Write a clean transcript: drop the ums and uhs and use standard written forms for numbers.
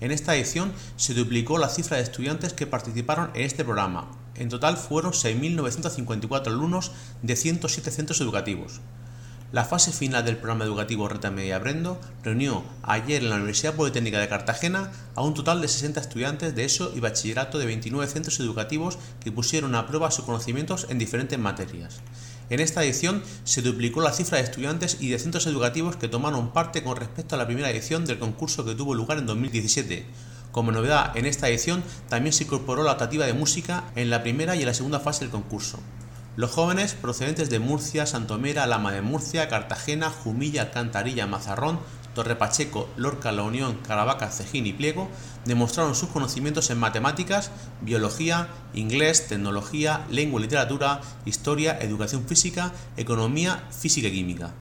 En esta edición se duplicó la cifra de estudiantes que participaron en este programa. En total fueron 6.954 alumnos de 107 centros educativos. La fase final del programa educativo Renta Media Aprendo reunió ayer en la Universidad Politécnica de Cartagena a un total de 60 estudiantes de ESO y bachillerato de 29 centros educativos que pusieron a prueba sus conocimientos en diferentes materias. En esta edición se duplicó la cifra de estudiantes y de centros educativos que tomaron parte con respecto a la primera edición del concurso que tuvo lugar en 2017. Como novedad, en esta edición también se incorporó la optativa de música en la primera y en la segunda fase del concurso. Los jóvenes procedentes de Murcia, Santomera, Lama de Murcia, Cartagena, Jumilla, Alcantarilla, Mazarrón, Torre Pacheco, Lorca, La Unión, Caravaca, Cejín y Pliego demostraron sus conocimientos en matemáticas, biología, inglés, tecnología, lengua y literatura, historia, educación física, economía, física y química.